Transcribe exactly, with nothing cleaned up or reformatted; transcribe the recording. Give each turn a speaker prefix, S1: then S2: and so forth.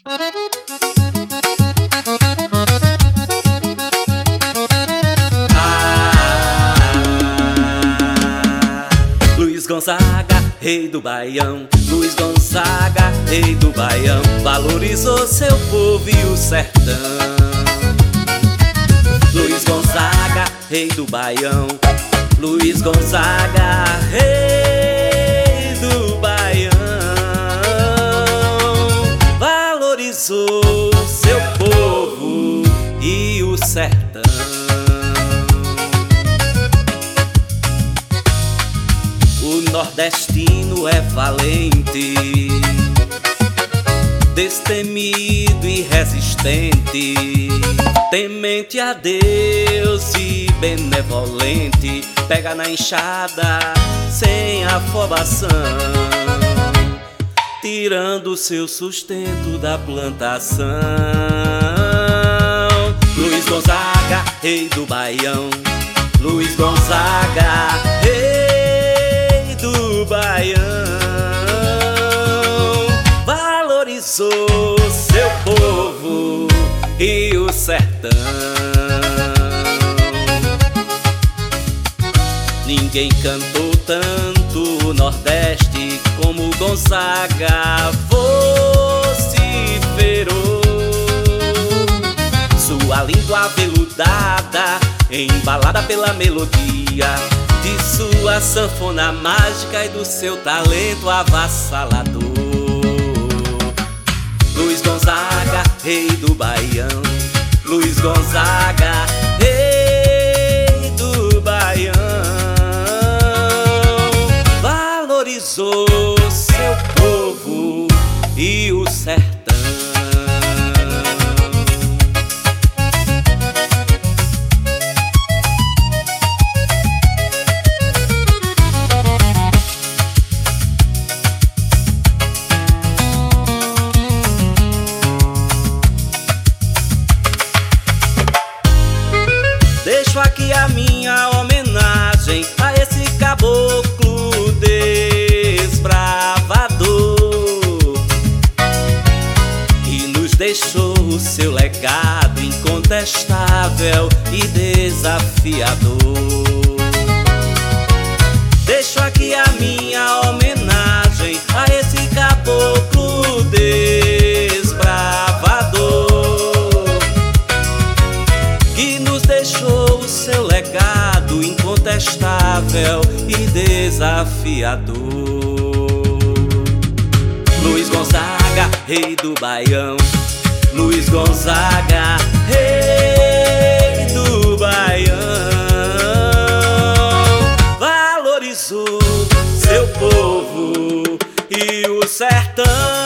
S1: Luiz Gonzaga, rei do Baião. Luiz Gonzaga, rei do Baião, valorizou seu povo e o sertão. Luiz Gonzaga, rei do Baião. Luiz Gonzaga, rei do Baião, valorizou seu povo e o sertão. O nordestino é valente, destemido e resistente, temente a Deus e benevolente, pega na enxada sem afobação, tirando seu sustento da plantação. Luiz Gonzaga, rei do Baião. Luiz Gonzaga, rei do Baião, valorizou seu povo e o sertão. Ninguém cantou tanto o Nordeste como Gonzaga vociferou. Sua língua aveludada, embalada pela melodia de sua sanfona mágica e do seu talento avassalador. Luiz Gonzaga, rei do Baião. Luiz Gonzaga, rei do Baião, valorizou seu povo e o sertão. Deixo aqui a minha homenagem a esse caboclo desbravador, que nos deixou o seu legado incontestável e desafiador. Deixo aqui a minha homenagem a esse caboclo desbravador, que nos deixou o seu legado incontestável e desafiador. Luiz Gonzaga, rei do Baião. Luiz Gonzaga, rei do Baião, valorizou seu povo e o sertão.